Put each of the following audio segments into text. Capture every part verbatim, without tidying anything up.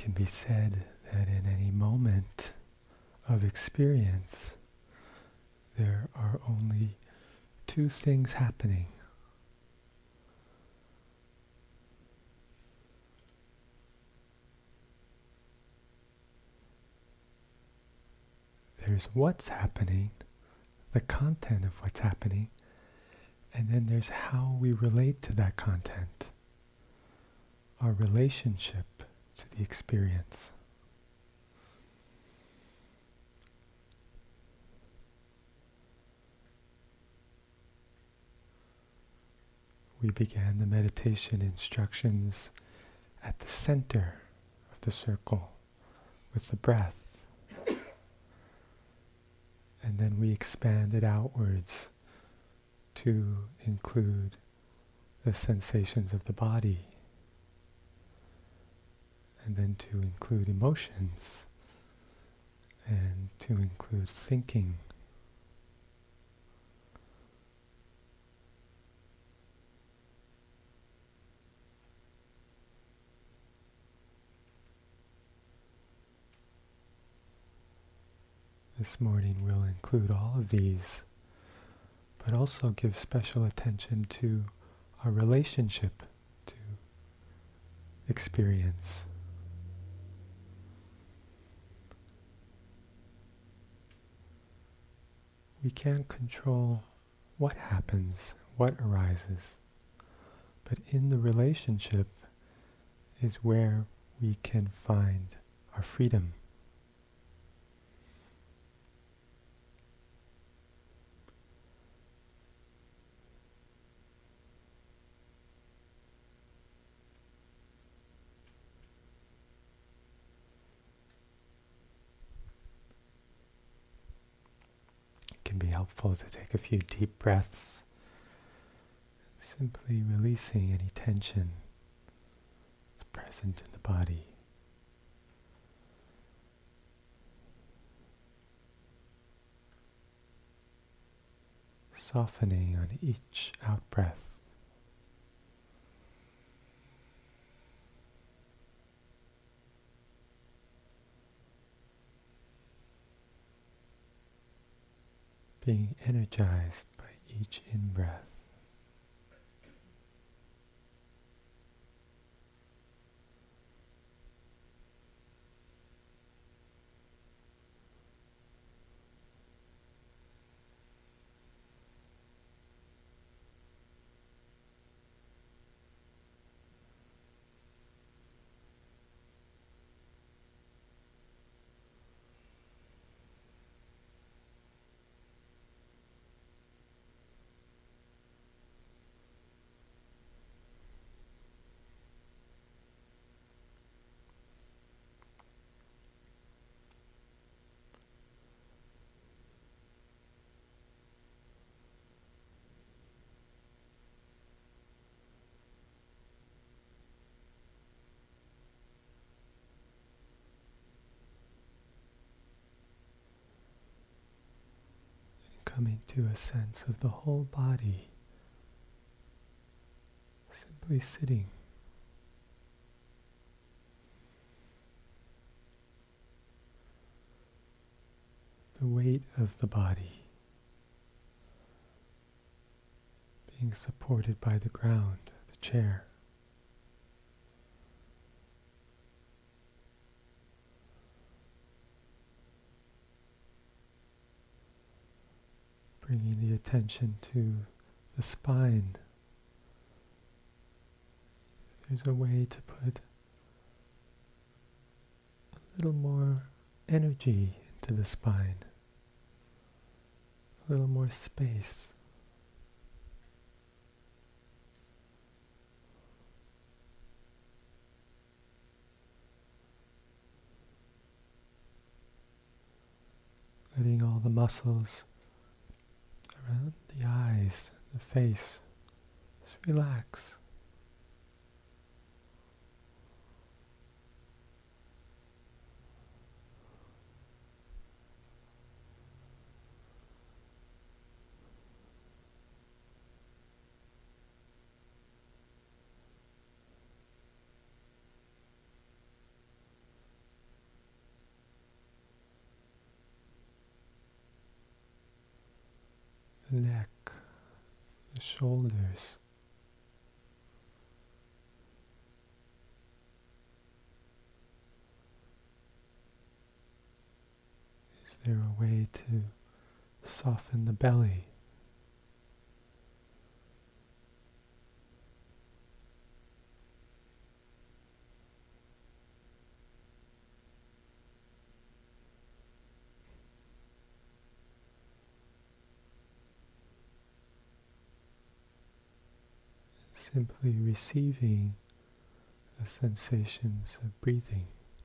can be said that in any moment of experience, there are only two things happening. There's what's happening, the content of what's happening, and then there's how we relate to that content, our relationship to the experience. We began the meditation instructions at the center of the circle with the breath. And then we expanded outwards to include the sensations of the body, and then to include emotions, and to include thinking. This morning we'll include all of these, but also give special attention to our relationship to experience. We can't control what happens, what arises, but in the relationship is where we can find our freedom. It can be helpful to take a few deep breaths, simply releasing any tension that's present in the body. Softening on each out-breath. Being energized by each in-breath. Coming to a sense of the whole body, simply sitting. The weight of the body being supported by the ground, the chair. Bringing the attention to the spine. There's a way to put a little more energy into the spine, a little more space. Letting all the muscles around the eyes, the face, just relax. the shoulders. Is there a way to soften the belly? Simply receiving the sensations of breathing.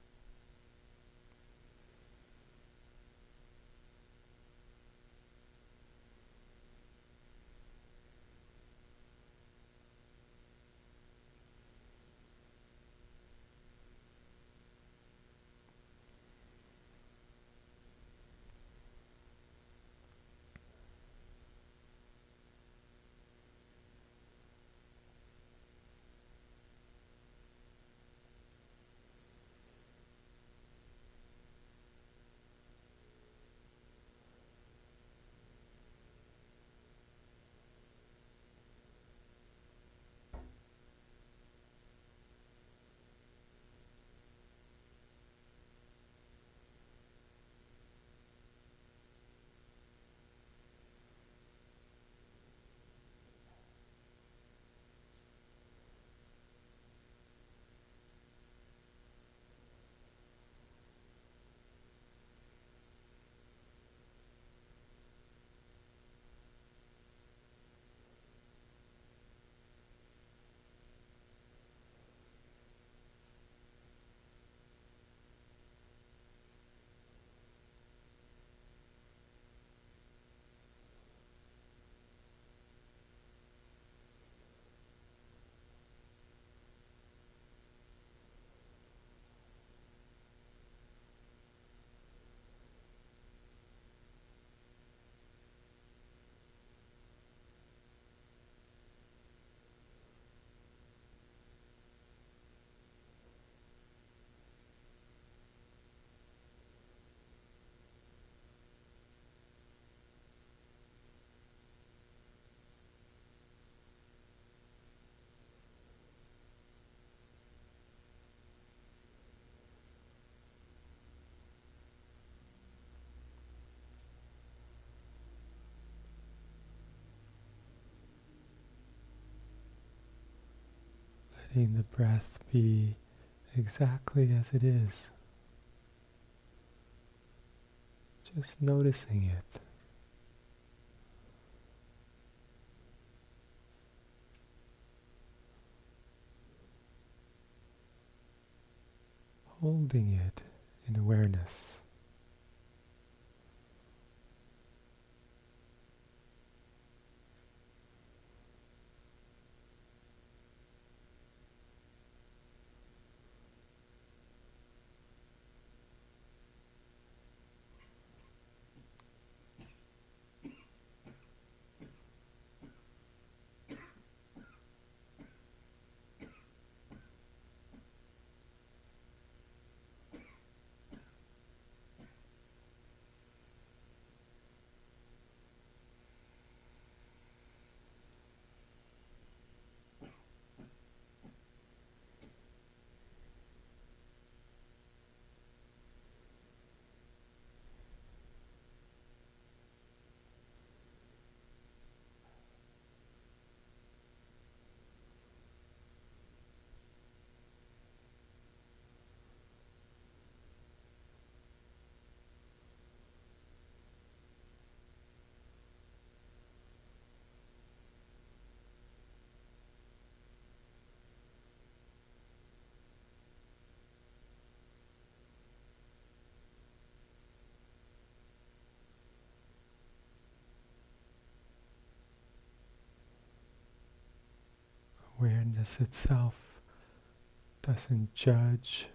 Letting the breath be exactly as it is. Just noticing it. Holding it in awareness. Awareness itself doesn't judge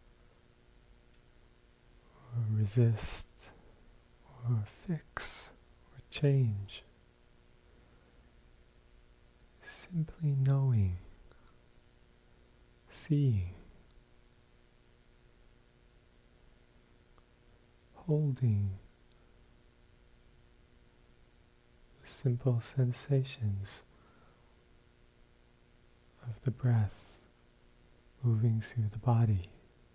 or resist or fix or change. Simply knowing, seeing, holding the simple sensations of the breath moving through the body.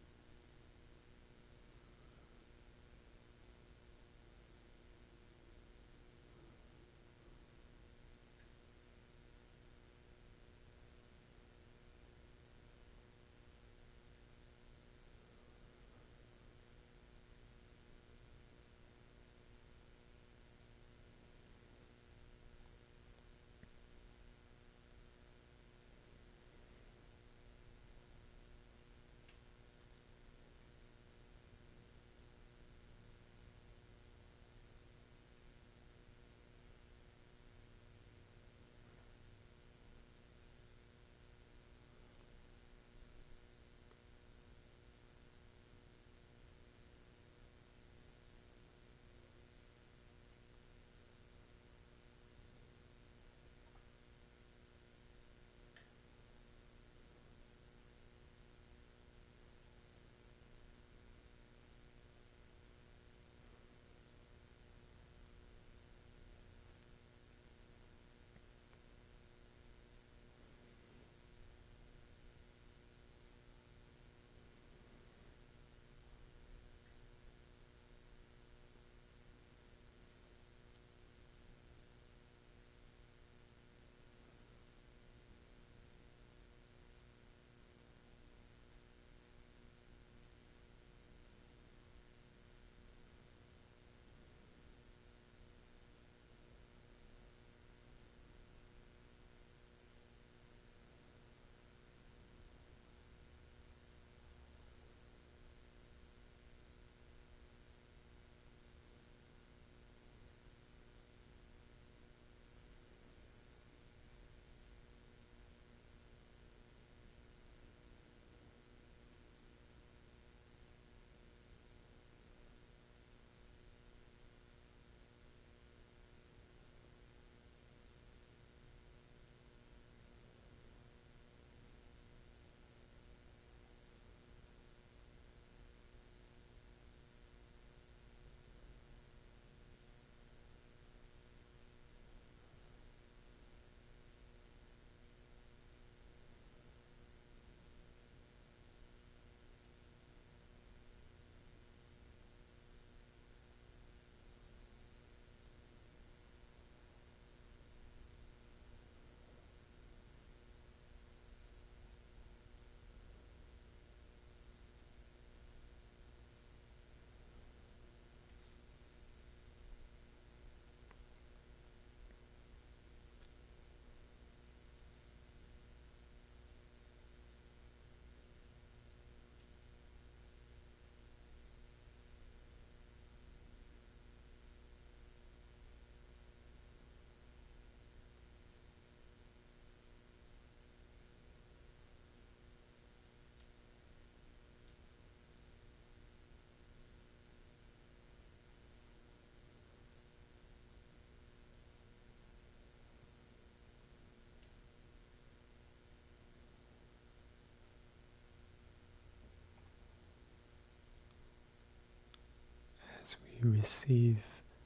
As we receive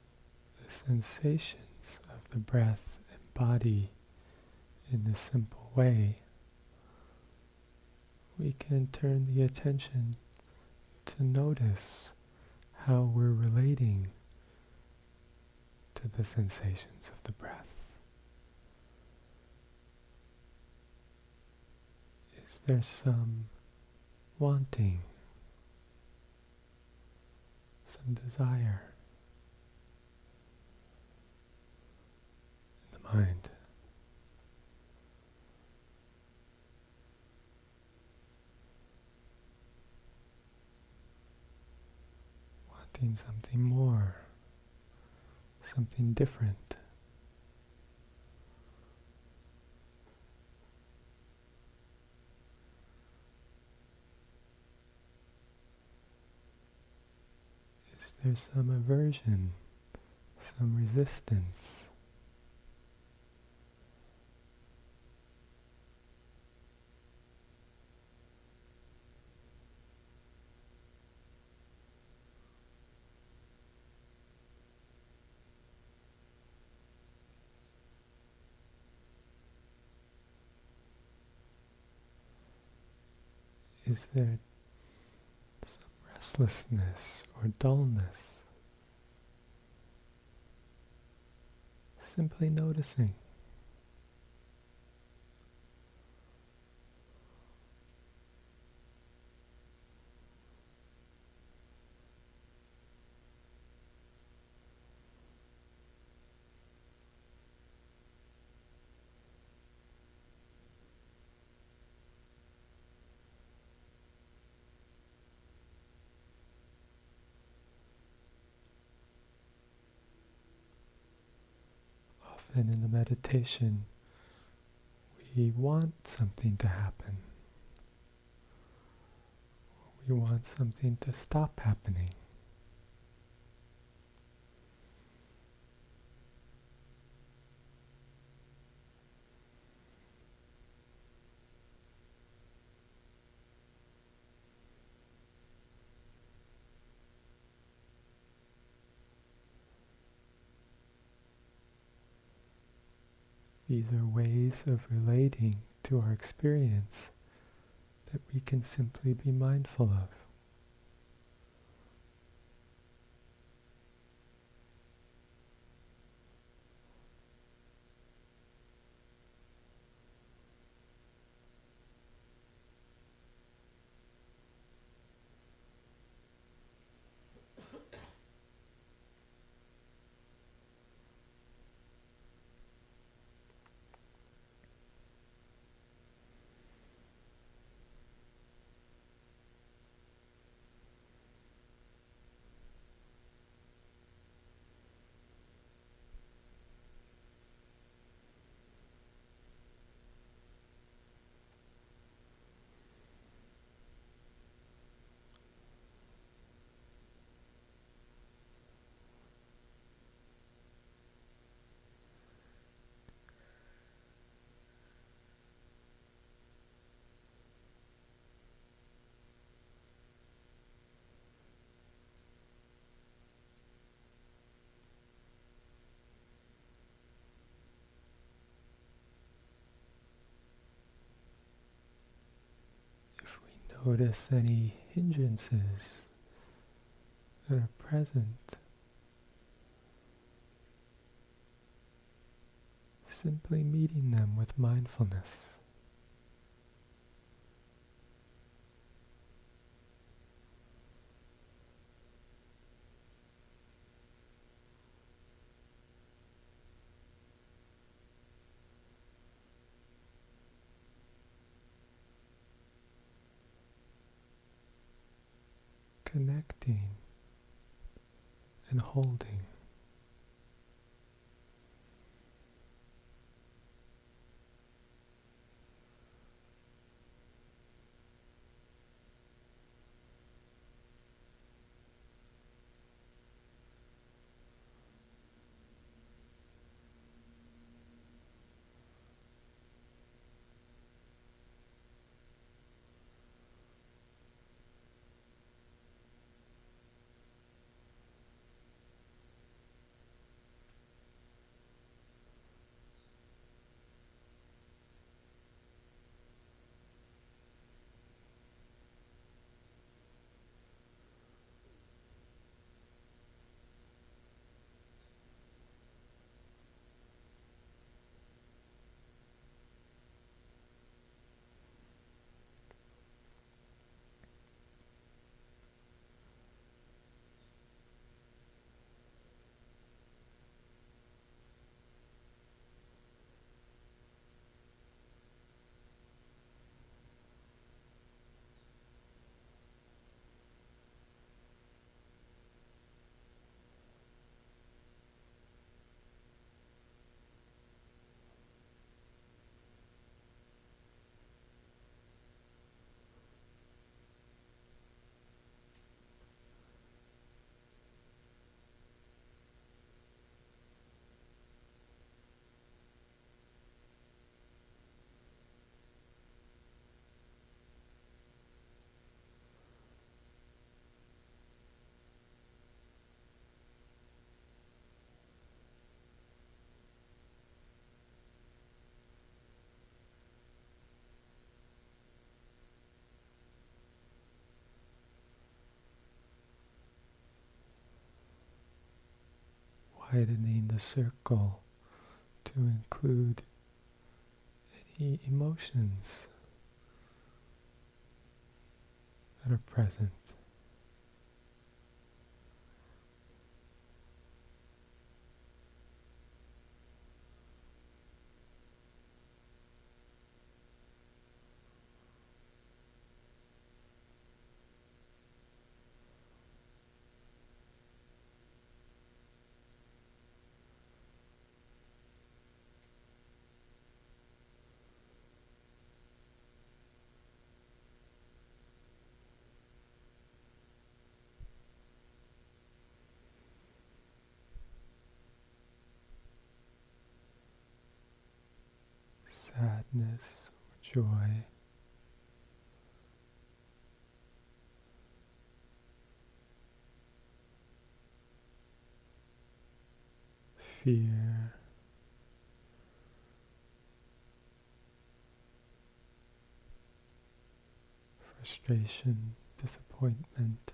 the sensations of the breath and body in this simple way, we can turn the attention to notice how we're relating to the sensations of the breath. Is there some wanting, some desire in the mind? Wanting something more, something different. Is there some aversion, some resistance? Is there some restlessness or dullness? Simply noticing. Often in the meditation, we want something to happen. We want something to stop happening. These are ways of relating to our experience that we can simply be mindful of. If we notice any hindrances that are present, simply meeting them with mindfulness. Connecting and holding. widening the circle to include any emotions that are present. Sadness or joy, fear, frustration, disappointment,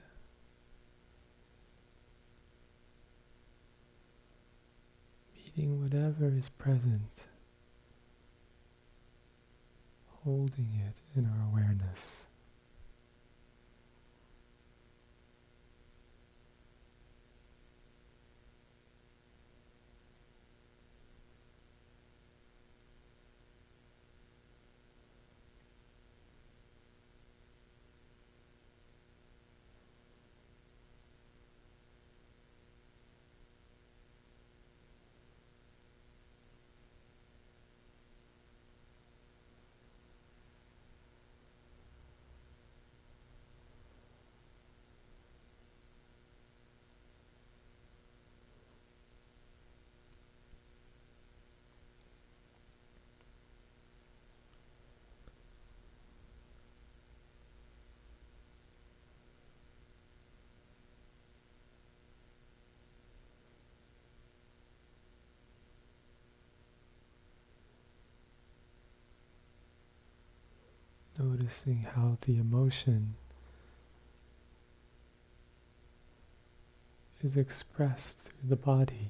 meeting whatever is present, holding it in our awareness. Noticing how the emotion is expressed through the body.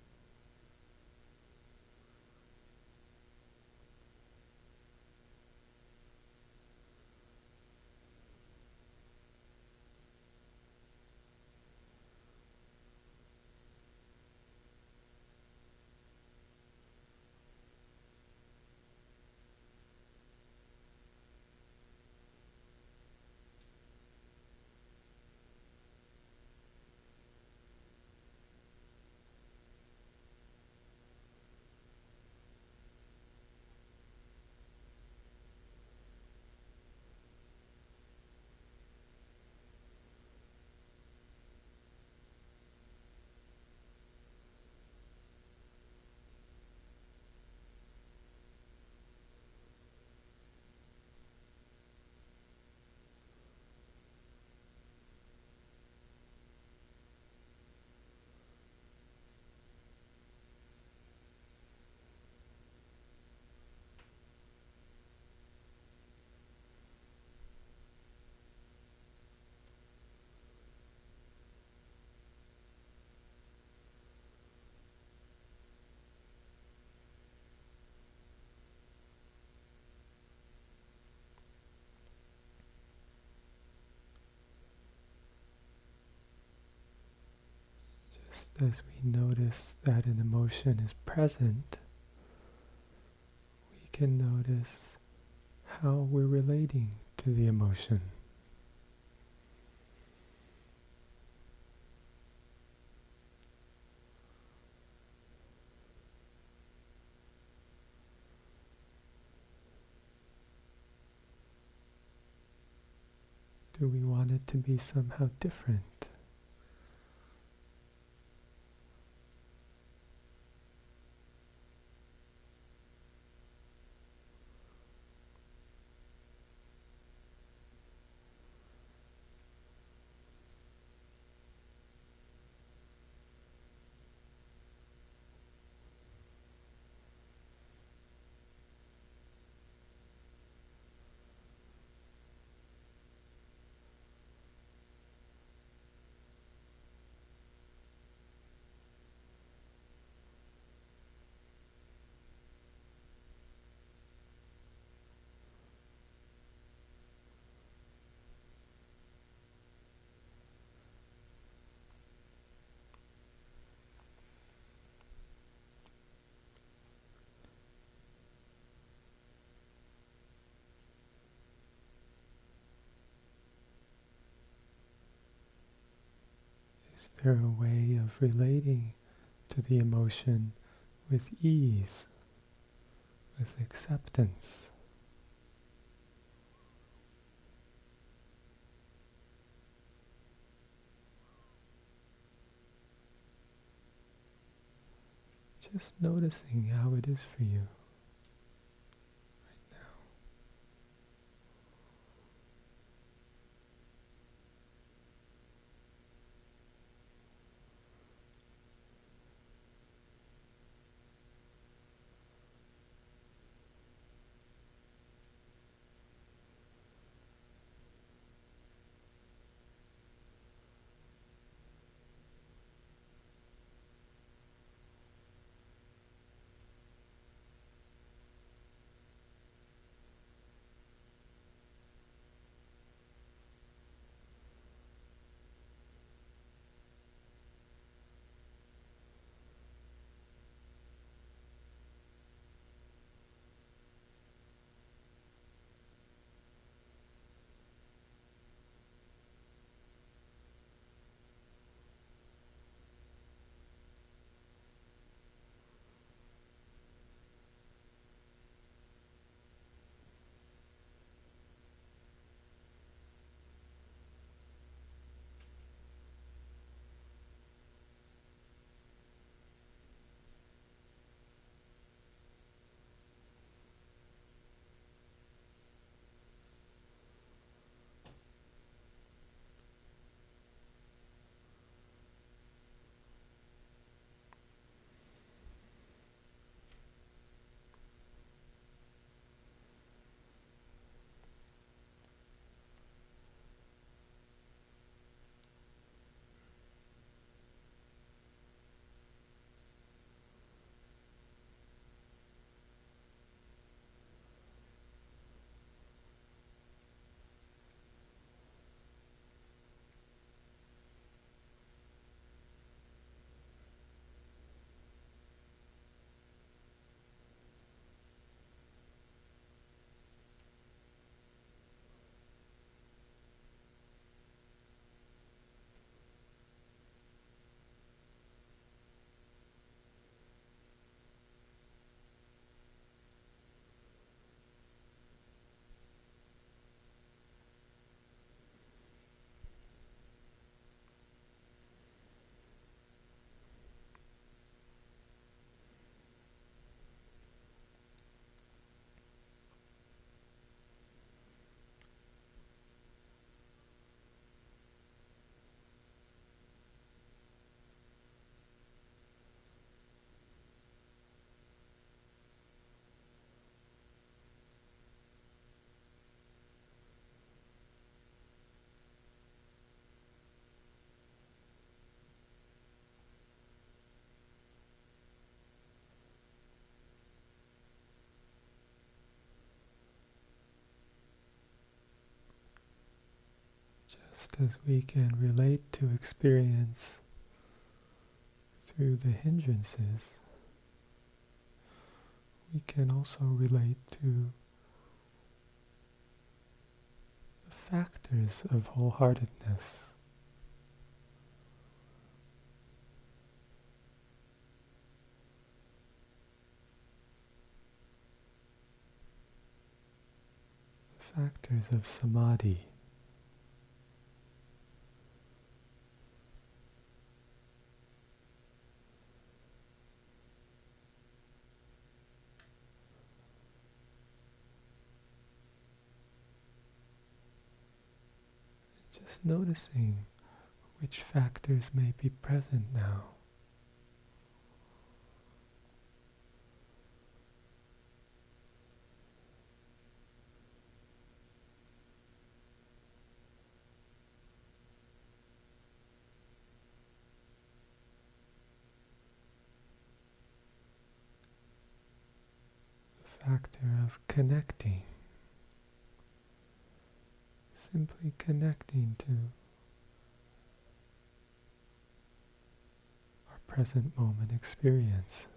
Just as we notice that an emotion is present, we can notice how we're relating to the emotion. Do we want it to be somehow different? Is there a way of relating to the emotion with ease, with acceptance? Just noticing how it is for you right now. Just as we can relate to experience through the hindrances, we can also relate to the factors of wholeheartedness. The factors of samadhi. Just noticing which factors may be present now. The factor of connecting. Simply connecting to our present moment experience.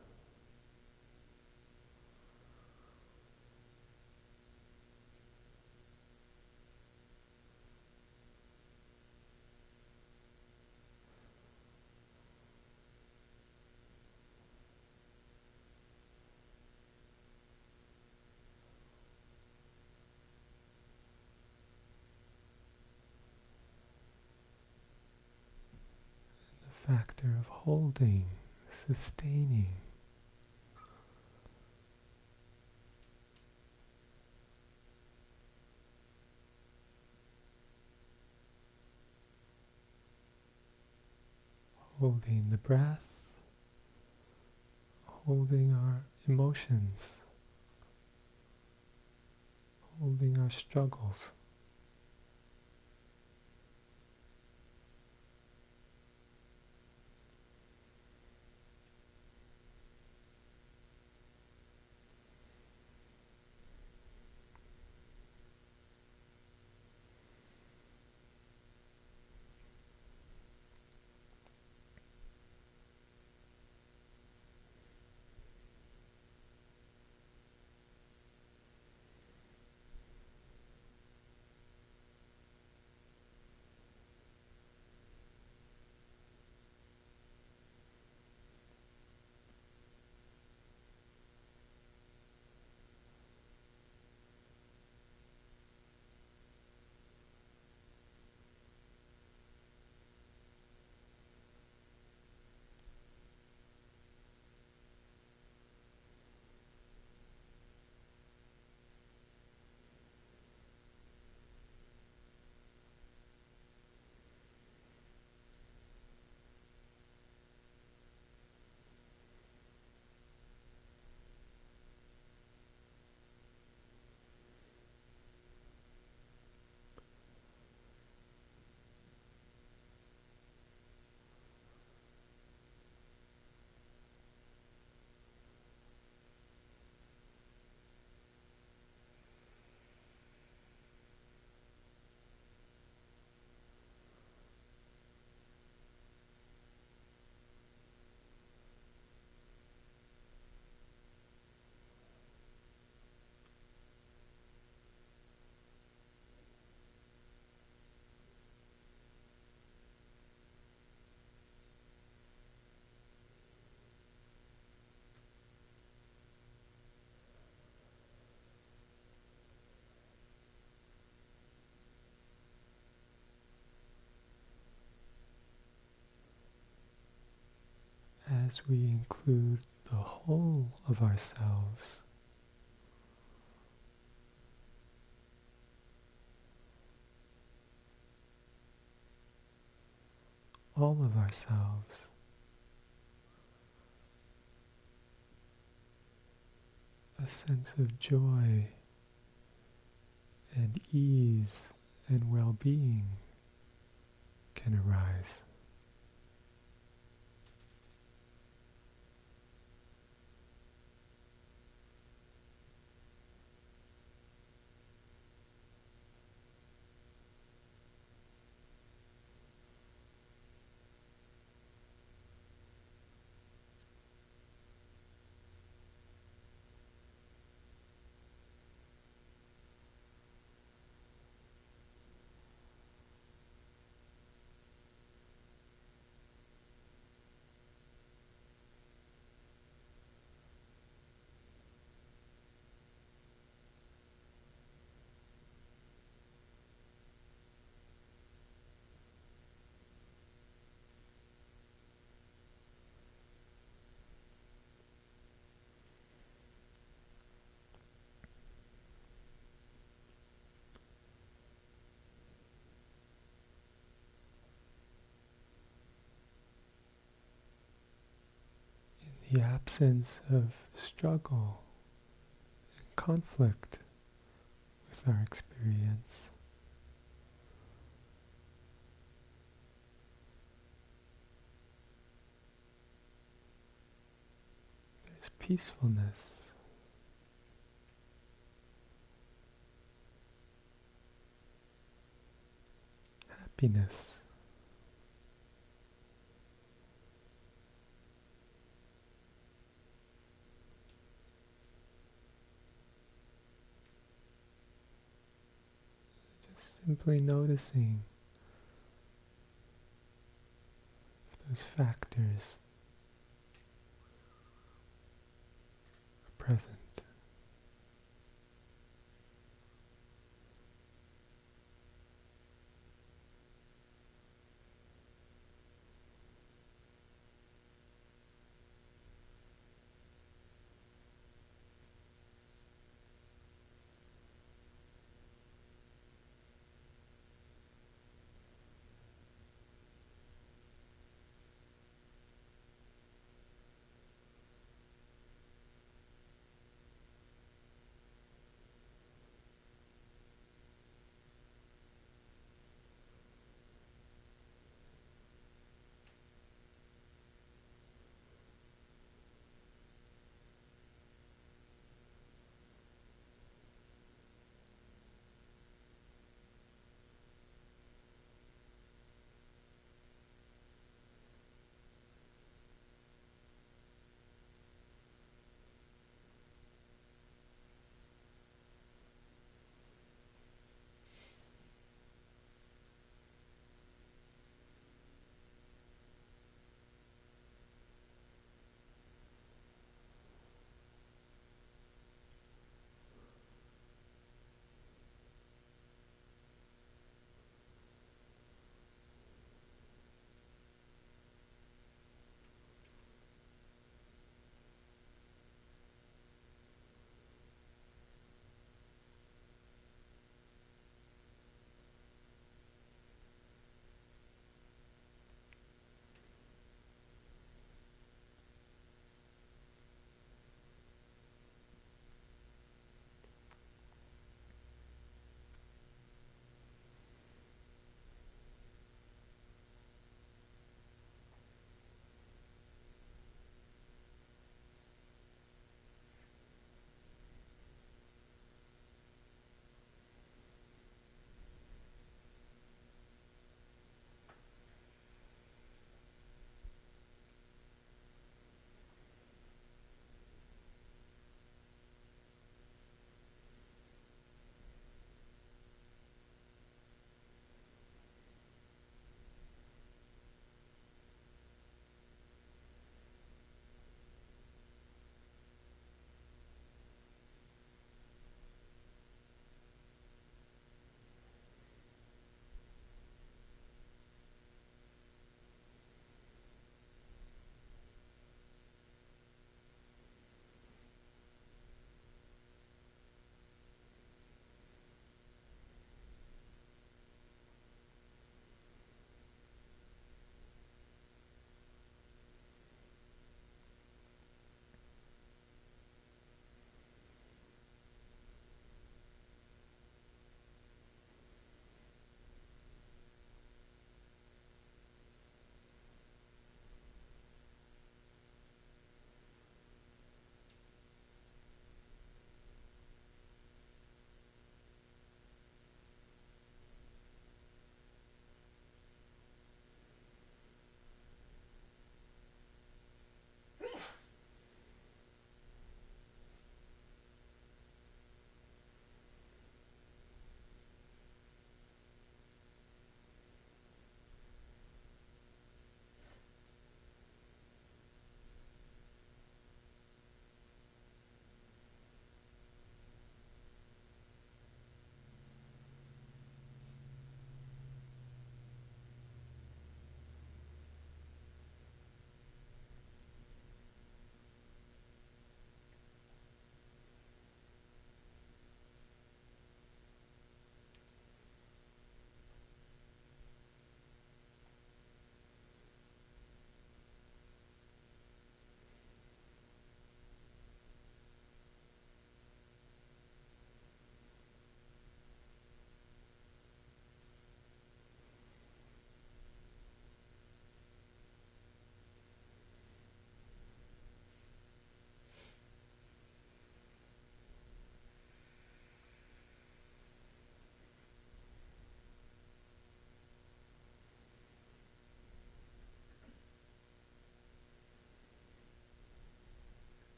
factor of holding, sustaining. Holding the breath, holding our emotions, holding our struggles. As we include the whole of ourselves, all of ourselves, a sense of joy and ease and well-being can arise. The absence of struggle and conflict with our experience. There's peacefulness. Happiness. Simply noticing if those factors are present.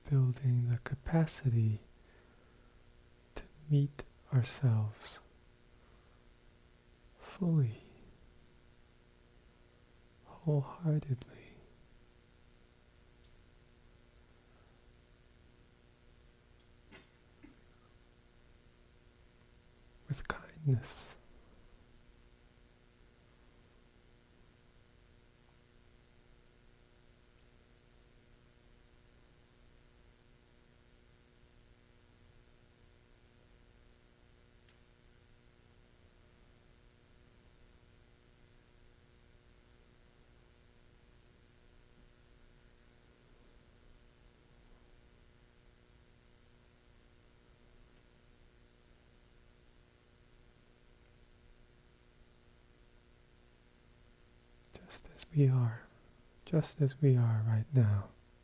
building the capacity to meet ourselves fully, wholeheartedly, with kindness. Just as we are, just as we are right now.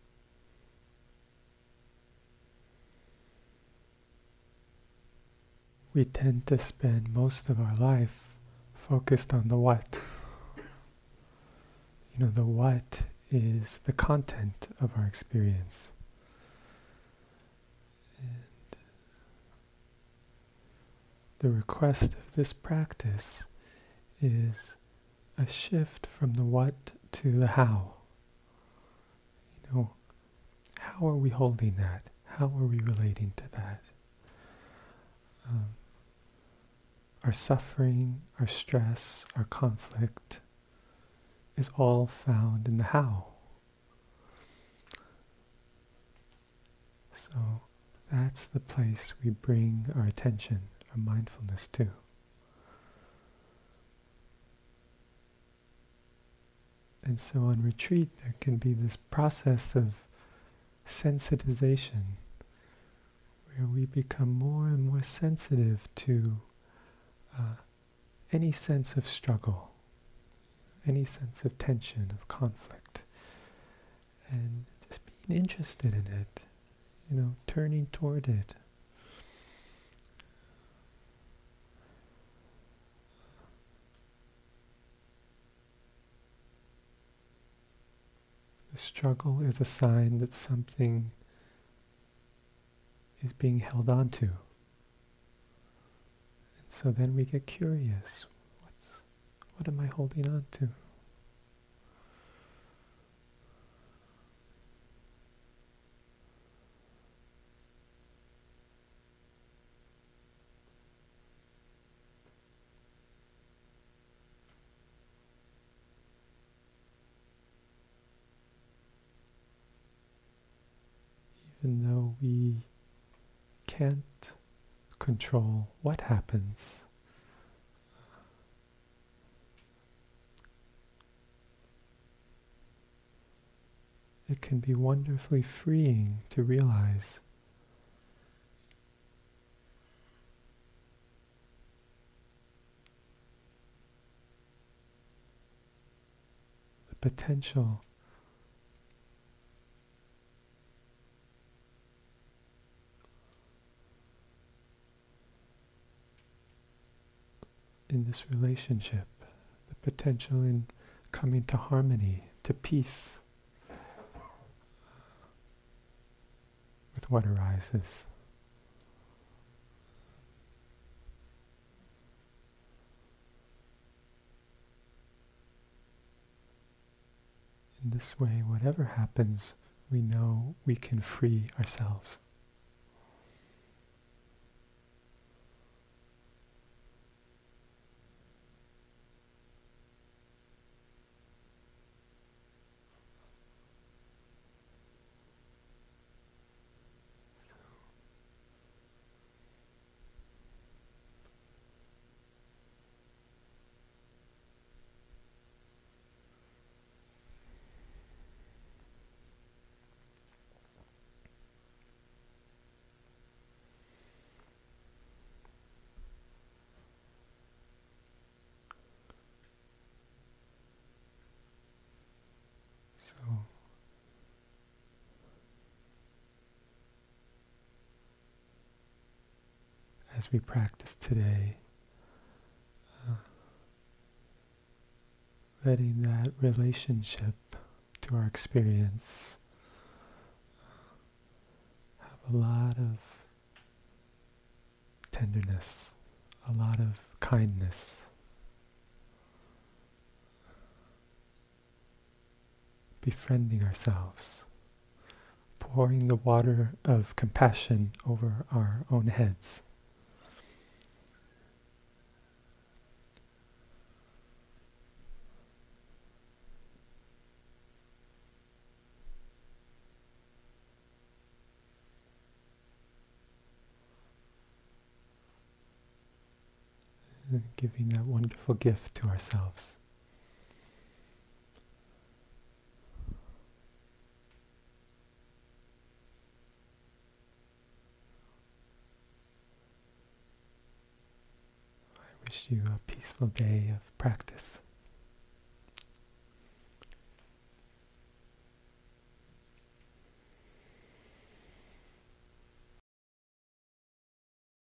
We tend to spend most of our life focused on the what. You know, the what is the content of our experience. And the request of this practice is a shift from the what to the how. You know, how are we holding that? How are we relating to that? Um, our suffering, our stress, our conflict is all found in the how. So that's the place we bring our attention, our mindfulness to. And so on retreat, there can be this process of sensitization where we become more and more sensitive to uh, any sense of struggle, any sense of tension, of conflict, and just being interested in it, you know, turning toward it. The struggle is a sign that something is being held on to. And so then we get curious. What's, what am I holding on to? Even though we can't control what happens, it can be wonderfully freeing to realize the potential in this relationship, the potential in coming to harmony, to peace with what arises. In this way, whatever happens, we know we can free ourselves. So, as we practice today, uh, letting that relationship to our experience a lot of tenderness, a lot of kindness. Befriending ourselves, pouring the water of compassion over our own heads. And giving that wonderful gift to ourselves. I wish you a peaceful day of practice.